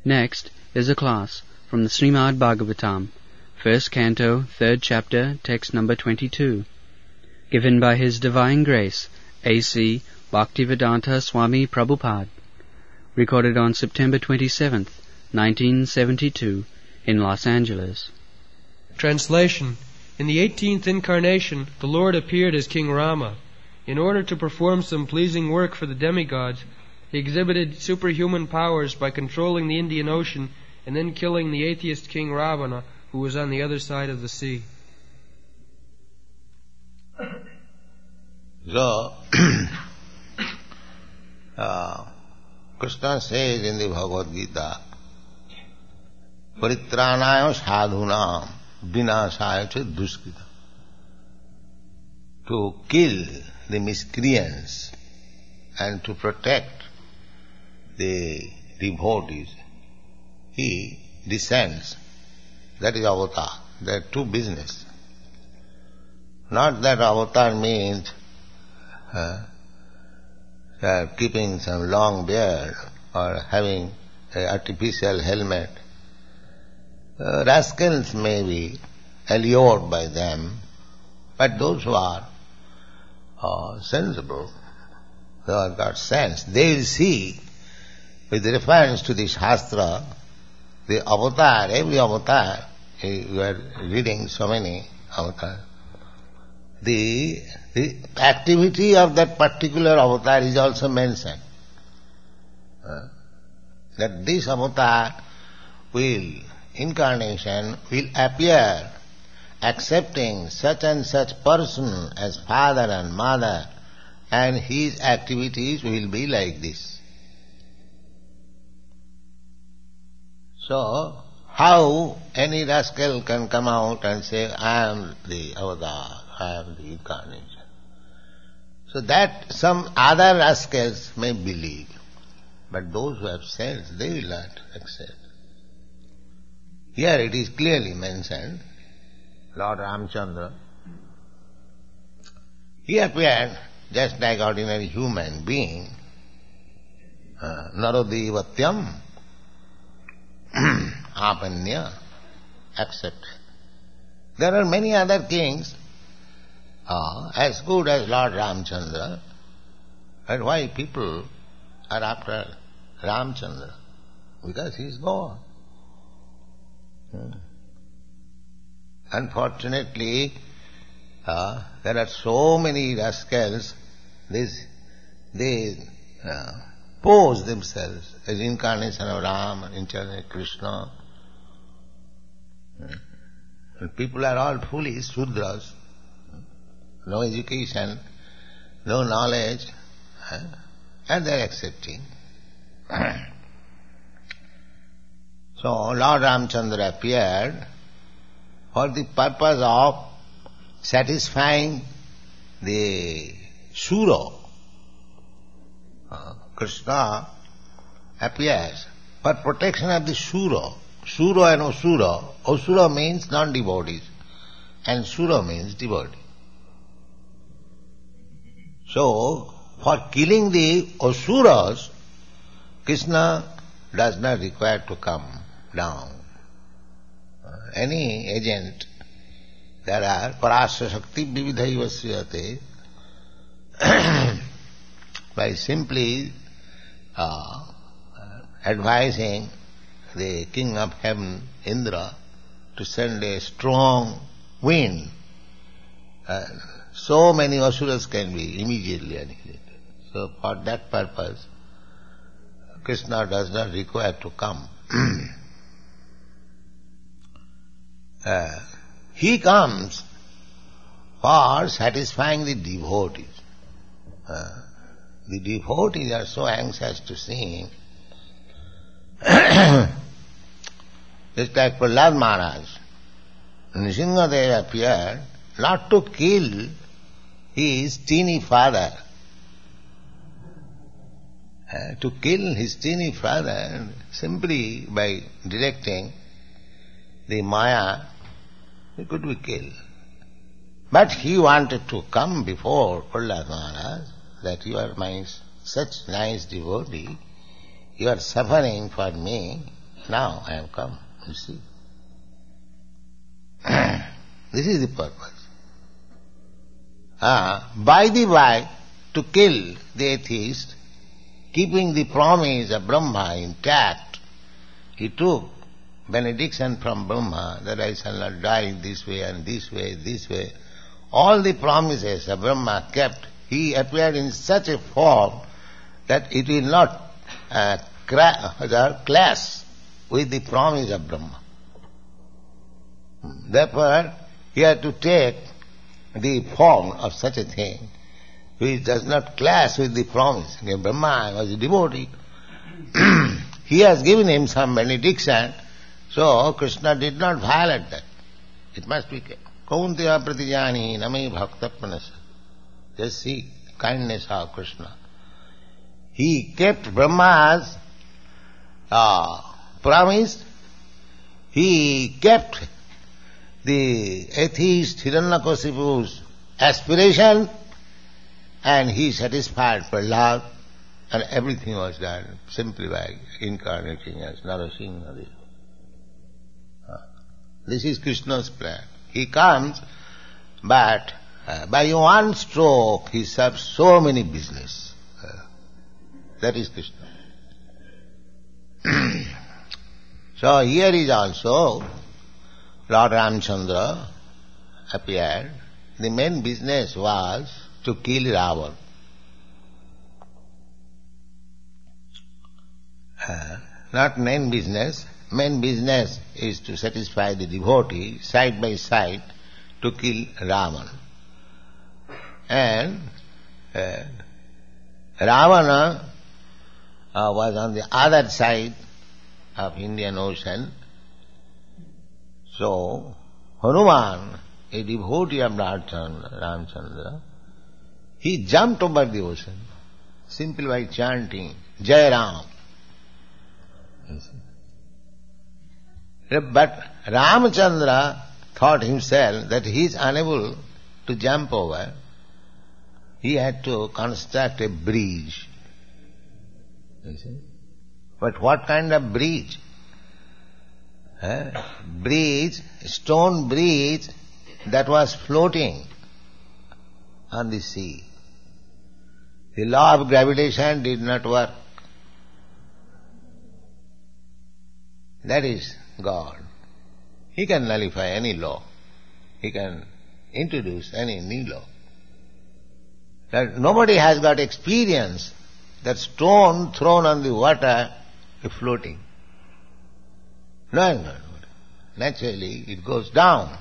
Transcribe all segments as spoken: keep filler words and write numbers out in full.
Next is a class from the Srimad Bhagavatam, first canto, third chapter, text number twenty-two, given by His Divine Grace, A C Bhaktivedanta Swami Prabhupada, recorded on September twenty-seventh, nineteen seventy-two, in Los Angeles. Translation. In the eighteenth incarnation, the Lord appeared as King Rama. In order to perform some pleasing work for the demigods, He exhibited superhuman powers by controlling the Indian Ocean and then killing the atheist king Ravana, who was on the other side of the sea. So, uh, Krishna says in the Bhagavad Gita, Paritranaya sadhunam vinasaya cha duskrita. To kill the miscreants and to protect the devotees, He descends. That is avatar. There are two business. Not that avatar means uh, uh, keeping some long beard or having an artificial helmet. Uh, rascals may be allured by them, but those who are uh, sensible, who have got sense, they will see, with reference to the Shastra, the avatar, every avatar, you are reading so many avatars, the, the activity of that particular avatar is also mentioned. Uh, that this avatar will, incarnation, will appear accepting such and such person as father and mother, and his activities will be like this. So, how any rascal can come out and say, I am the avatar, I am the incarnation. So that some other rascals may believe, but those who have sense, they will not accept. Here it is clearly mentioned, Lord Ramchandra, he appeared just like ordinary human being, uh, Narodevatyam, Apanya, accept. There are many other kings uh, as good as Lord Ramchandra, but why people are after Ramchandra? Because he is God. Hmm. Unfortunately, uh, there are so many rascals, this, they uh, pose themselves as incarnation of Ram, incarnation of Krishna. And people are all foolish, Shudras, no education, no knowledge, and they are accepting. So Lord Ramchandra appeared for the purpose of satisfying the Shura. Uh, Krishna appears for protection of the Shura. Shura and Asura. Asura means non-devotees and Shura means devotee. So, for killing the Asuras, Krishna does not require to come down. Uh, any agent, there are parasya shakti vividhaiva sriyate, by simply uh, advising the king of heaven, Indra, to send a strong wind, uh, so many asuras can be immediately annihilated. So for that purpose, Krishna does not require to come. uh, he comes for satisfying the devotees. Uh, the devotees are so anxious to see him. Just like Prahlad Maharaj, Nrsimhadev appeared not to kill his teeny father, uh, to kill his teeny father simply by directing the Maya, he could be killed. But he wanted to come before Prahlad Maharaj, that you are my such nice devotee, you are suffering for me, now I have come, you see. This is the purpose. Ah, by the by, to kill the atheist, keeping the promise of Brahma intact, he took benediction from Brahma that I shall not die this way and this way, this way. All the promises of Brahma kept. He appeared in such a form that it will not uh, cra- clash with the promise of Brahma. Therefore, he had to take the form of such a thing which does not clash with the promise. Brahma was a devotee. He has given him some benediction, so Krishna did not violate that. It must be Kaunteya pratijani nami bhaktapanasa. Just see kindness of Krishna. He kept Brahma's uh, promise. He kept the atheist Hiranyakashipu's aspiration, and he satisfied Prahlad, and everything was done simply by incarnating as Narasimha. This is Krishna's plan. He comes, but uh, by one stroke he serves so many business. Uh, that is Krishna. So here is also Lord Ramchandra appeared. The main business was to kill Ravan. Uh, not main business. Main business is to satisfy the devotee side by side to kill Ravan. And uh, Ravana uh, was on the other side of Indian Ocean. So Hanuman, a devotee of Ramchandra, he jumped over the ocean simply by chanting Jai Ram. But Ramchandra thought himself that he is unable to jump over. He had to construct a bridge. You see? But what kind of bridge? Eh? Bridge, stone bridge that was floating on the sea. The law of gravitation did not work. That is God. He can nullify any law. He can introduce any new law. That nobody has got experience that stone thrown on the water is floating. No, no, no. Naturally it goes down.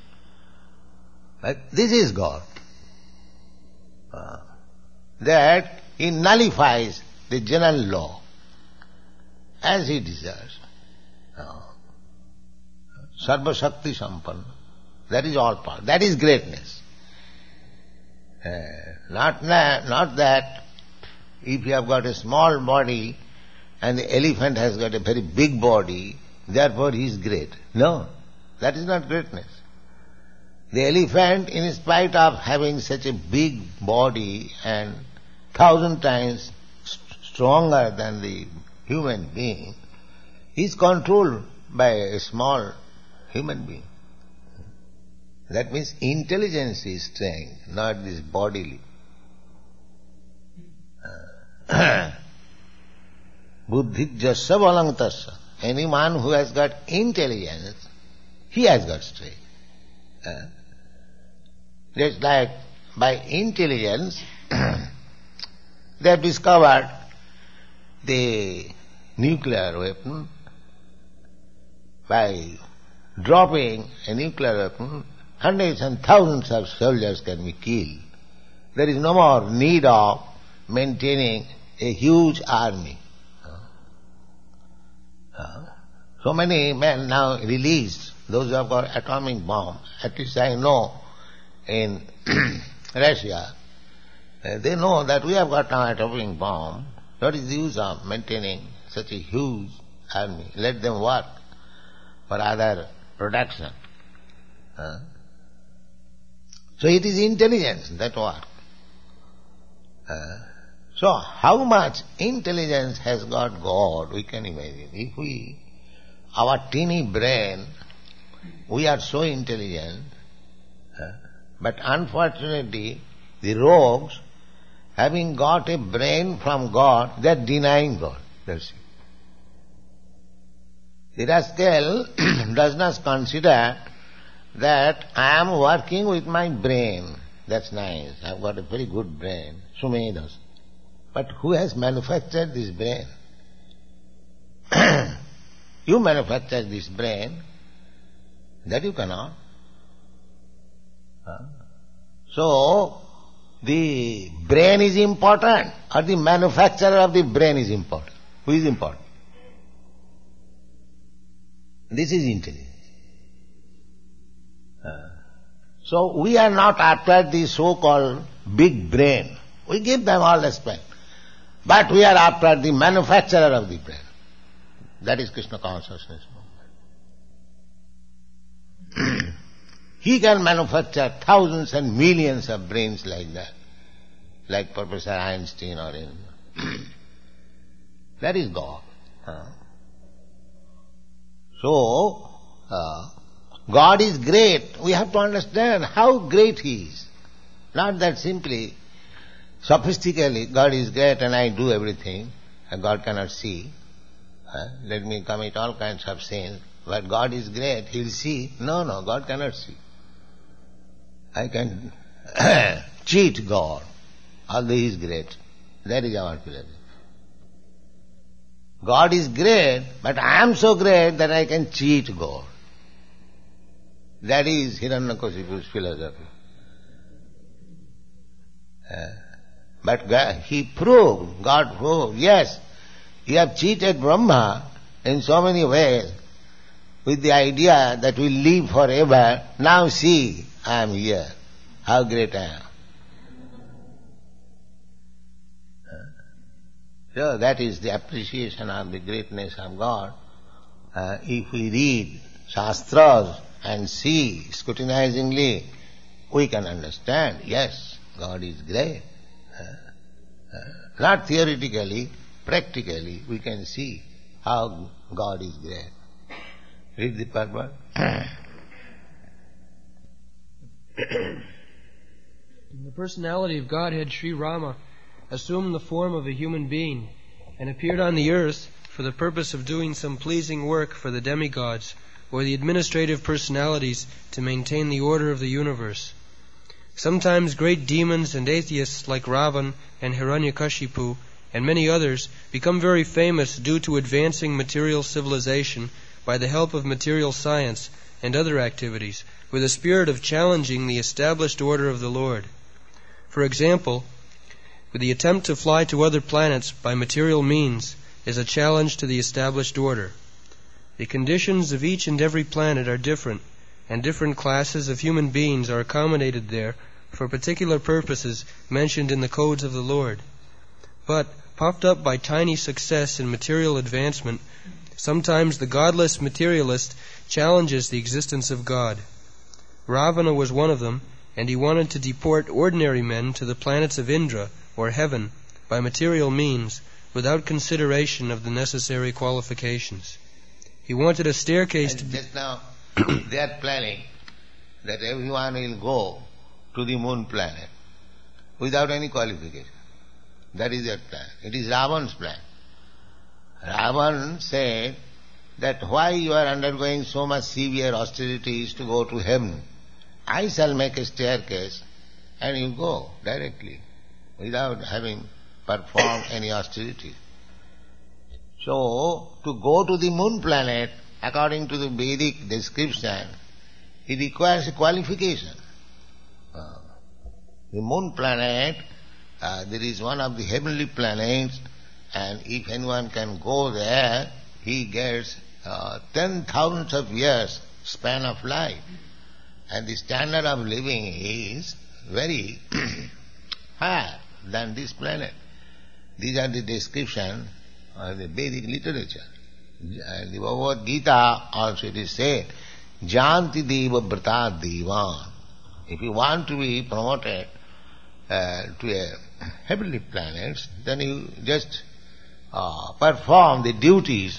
But this is God. Uh, that He nullifies the general law as He deserves. Uh, Sarva Shakti Sampanna. That is all power. That is greatness. Uh, not, not that if you have got a small body and the elephant has got a very big body, therefore he is great. No, that is not greatness. The elephant, in spite of having such a big body and thousand times st- stronger than the human being, is controlled by a small human being. That means intelligence is strength, not this bodily. Buddhi jasya balang tasya. Any man who has got intelligence, he has got strength. Uh, just like by intelligence, they have discovered the nuclear weapon. By dropping a nuclear weapon, hundreds and thousands of soldiers can be killed. There is no more need of maintaining a huge army. Uh, so many men now released, those who have got atomic bomb, at least I know in Russia, uh, they know that we have got now atomic bomb. What is the use of maintaining such a huge army? Let them work for other production. Uh, so it is intelligence that works. Uh, so how much intelligence has got God, we can imagine. If we our teeny brain, we are so intelligent, uh, but unfortunately the rogues, having got a brain from God, they are denying God. That's it. The rascal does not consider that I am working with my brain. That's nice. I've got a very good brain. Sumedas. But who has manufactured this brain? You manufacture this brain. That you cannot. Huh? So, the brain is important, or the manufacturer of the brain is important? Who is important? This is intelligence. Uh, so we are not after the so-called big brain. We give them all respect. But we are after the manufacturer of the brain. That is Krishna consciousness movement. He can manufacture thousands and millions of brains like that, like Professor Einstein or in. That is God. Uh, So, uh, God is great. We have to understand how great He is. Not that simply, sophistically, God is great and I do everything, and God cannot see. Uh, let me commit all kinds of sins. But God is great, He'll see. No, no, God cannot see. I can cheat God, although He is great. That is our philosophy. God is great, but I am so great that I can cheat God. That is Hiranyakashipu's philosophy. Uh, but God, he proved, God proved, yes, you have cheated Brahma in so many ways with the idea that we live forever. Now see, I am here. How great I am. So that is the appreciation of the greatness of God. Uh, if we read Shastras and see scrutinizingly, we can understand, yes, God is great. Uh, uh, not theoretically, practically, we can see how God is great. Read the purport. The personality of Godhead Sri Rama assumed the form of a human being and appeared on the earth for the purpose of doing some pleasing work for the demigods or the administrative personalities to maintain the order of the universe. Sometimes great demons and atheists like Ravan and Hiranyakashipu and many others become very famous due to advancing material civilization by the help of material science and other activities with a spirit of challenging the established order of the Lord. For example, with the attempt to fly to other planets by material means is a challenge to the established order. The conditions of each and every planet are different, and different classes of human beings are accommodated there for particular purposes mentioned in the codes of the Lord. But, puffed up by tiny success in material advancement, sometimes the godless materialist challenges the existence of God. Ravana was one of them, and he wanted to deport ordinary men to the planets of Indra, or heaven, by material means, without consideration of the necessary qualifications. He wanted a staircase to be... Just now, they are planning that everyone will go to the moon planet without any qualification. That is their plan. It is Ravan's plan. Ravan said that why you are undergoing so much severe austerities to go to heaven? I shall make a staircase and you go directly, without having performed any austerity. So, to go to the moon planet, according to the Vedic description, it requires a qualification. Uh, the moon planet, uh, there is one of the heavenly planets, and if anyone can go there, he gets uh, ten thousands of years span of life. And the standard of living is very higher than this planet. These are the description of the Vedic literature. And the Bhagavad Gita also it is said, Janti Deva Brata Devan. If you want to be promoted uh, to a heavenly planet, then you just uh, perform the duties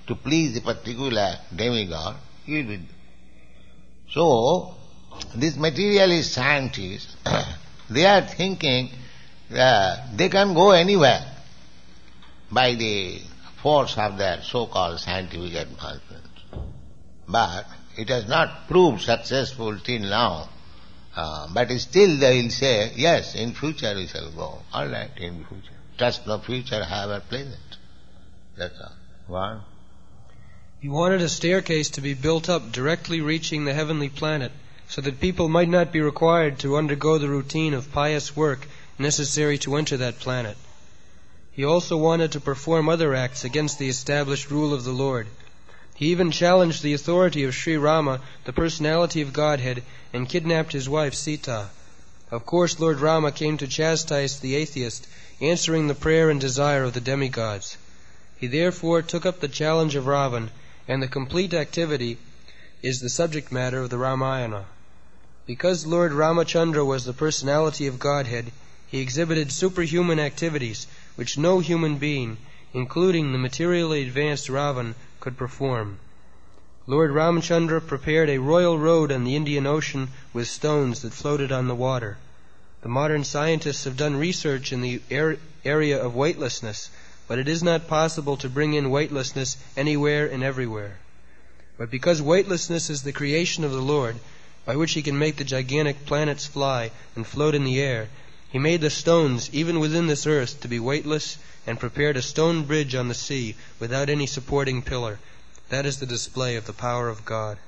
to please the particular demigod, he will. So, these materialist scientists, they are thinking that they can go anywhere by the force of their so-called scientific advancement. But it has not proved successful till now. Uh, but still they will say, yes, in future we shall go. All right, in future. Trust no future, however pleasant. That's all. One. He wanted a staircase to be built up directly reaching the heavenly planet, so that people might not be required to undergo the routine of pious work necessary to enter that planet. He also wanted to perform other acts against the established rule of the Lord. He even challenged the authority of Sri Rama, the personality of Godhead, and kidnapped his wife Sita. Of course, Lord Rama came to chastise the atheist, answering the prayer and desire of the demigods. He therefore took up the challenge of Ravan, and the complete activity is the subject matter of the Ramayana. Because Lord Ramachandra was the personality of Godhead, he exhibited superhuman activities which no human being, including the materially advanced Ravan, could perform. Lord Ramachandra prepared a royal road on the Indian Ocean with stones that floated on the water. The modern scientists have done research in the er- area of weightlessness, but it is not possible to bring in weightlessness anywhere and everywhere. But because weightlessness is the creation of the Lord, by which he can make the gigantic planets fly and float in the air, he made the stones, even within this earth, to be weightless, and prepared a stone bridge on the sea without any supporting pillar. That is the display of the power of God.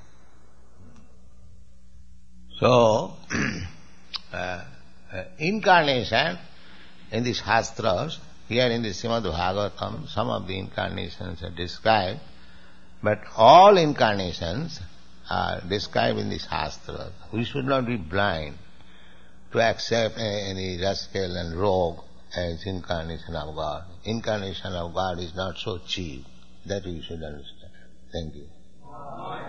So, uh, uh, incarnation in the Shastras, here in the Srimad Bhagavatam, some of the incarnations are described, but all incarnations are described in the Shastras. We should not be blind to accept any rascal and rogue as incarnation of God. Incarnation of God is not so cheap. That we should understand. Thank you.